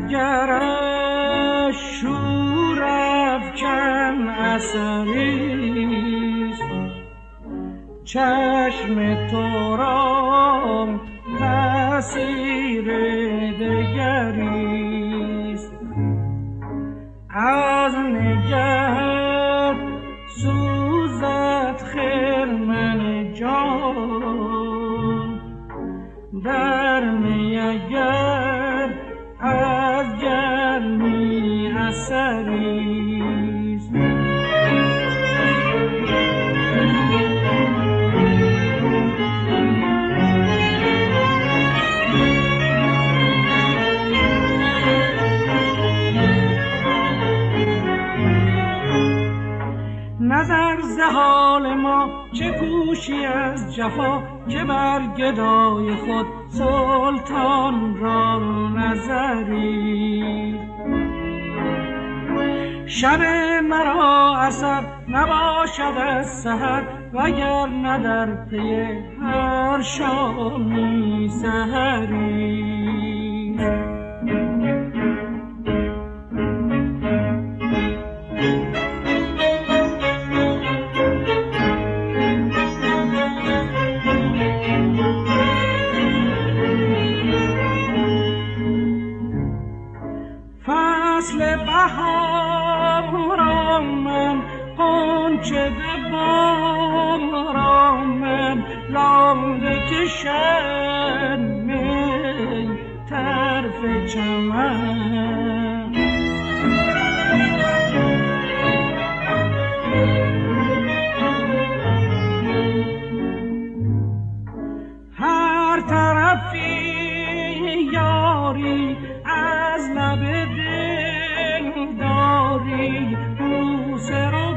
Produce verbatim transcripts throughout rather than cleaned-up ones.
اگرش شور افکن اثریست، چشم تو را تأثیر دگریست. از نگهت سوزد خرمن جان، در می اگر از گرمی اثریست. نظر ز حال ما چه کوشی از جفا، که بر گدای خود سلطان را نظری. شب مرا اثر نباشد از سحر، وگر نه در پی هر شامی سحری. فصل بهار آمد، غنچه به بار آمد، لاله کشد می طرف چمن. هر طرفی یاری از لب دل داری، بوسه رو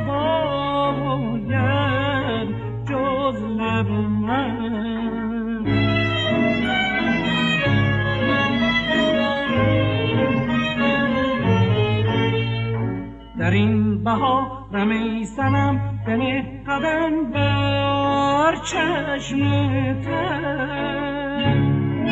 باید جز لب من. در این بهارم ای صنم بنه قدم بر چشم تن.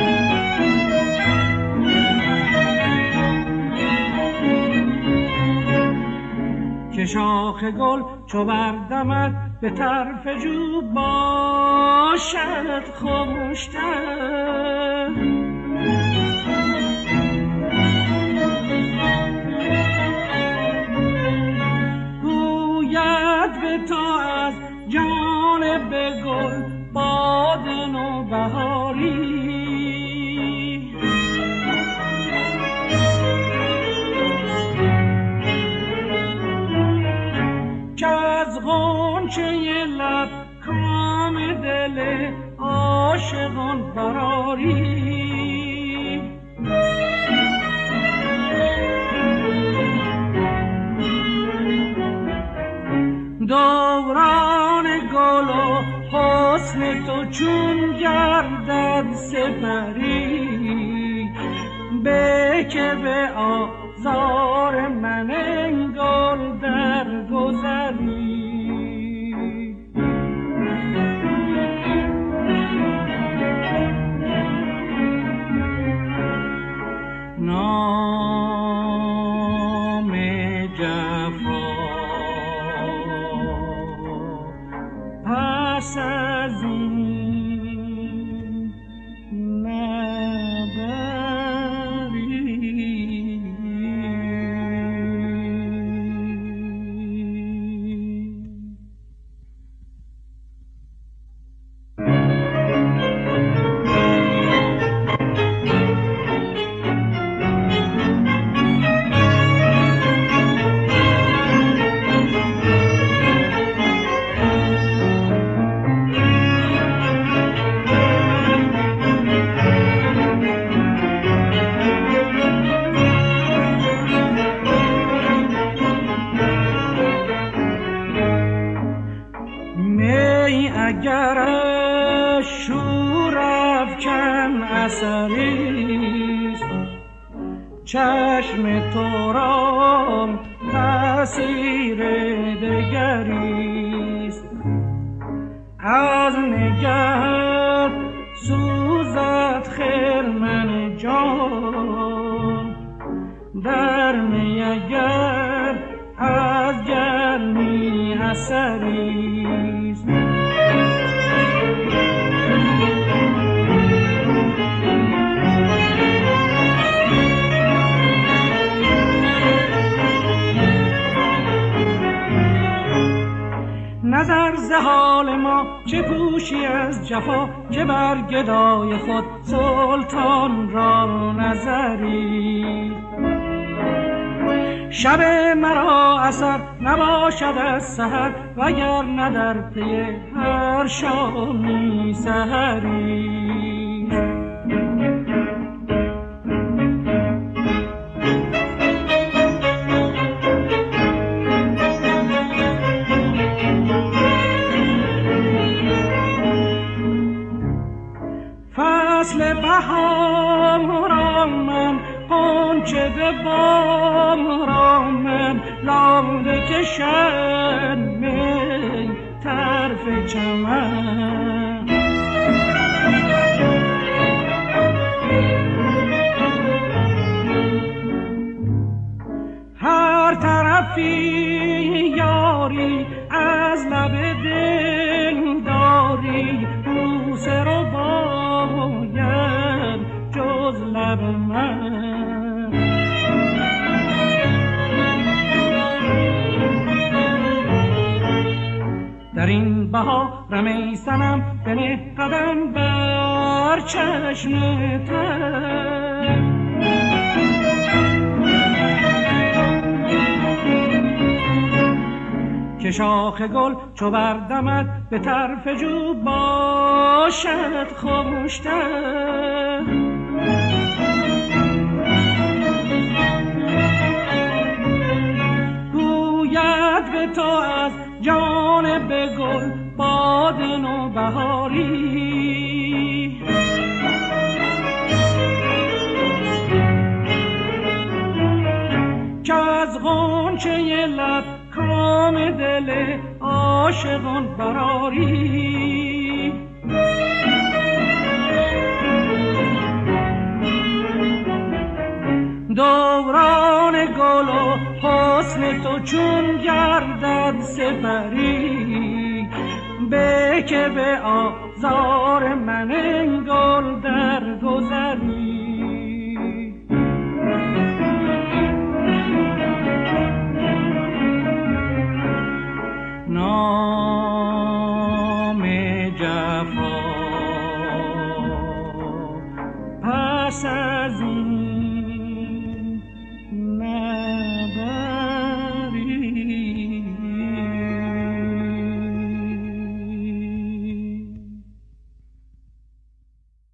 که شاخ گل چو بردمد به طرف جو باشد خوشتر. گوید به تو از جانب گل باد نوبهاری، که از غنچه لب کام دل عاشقان براری. دوران گل و حسن تو چون گردد سپری، به که به آزار من انگل در گذری. نام جفا پس از این نبری. اگرش شور افکن اثریست، چشم تو را تأثیر دگریست. از نگهت سوزد خرمن جان، نگر از گرمی اثریست. نظر ز حال ما چه پوشی از جفا، که بر گدای خود سلطان را نظری. شب مرا اثر نباشد از سحر، وگر نه در پی هر شامی سحری. فصل بهار آمد، غنچه به بار آمد، لاله کشد می طرف چمن. هر طرفی یاری از لب دل داری، بوسه رو باید جز لب من. در این بهار ای صنم بنه قدم بر چشم تر، که شاخ گل چو بردمد به طرف جو باشد خوشتر. گوید به تو از جانب گل باد نوبهاری، که از غنچه لب کام دل عاشقان براری. دوران گل و حسن تو چون گردد سپری، به که به آزار من گل در گذری.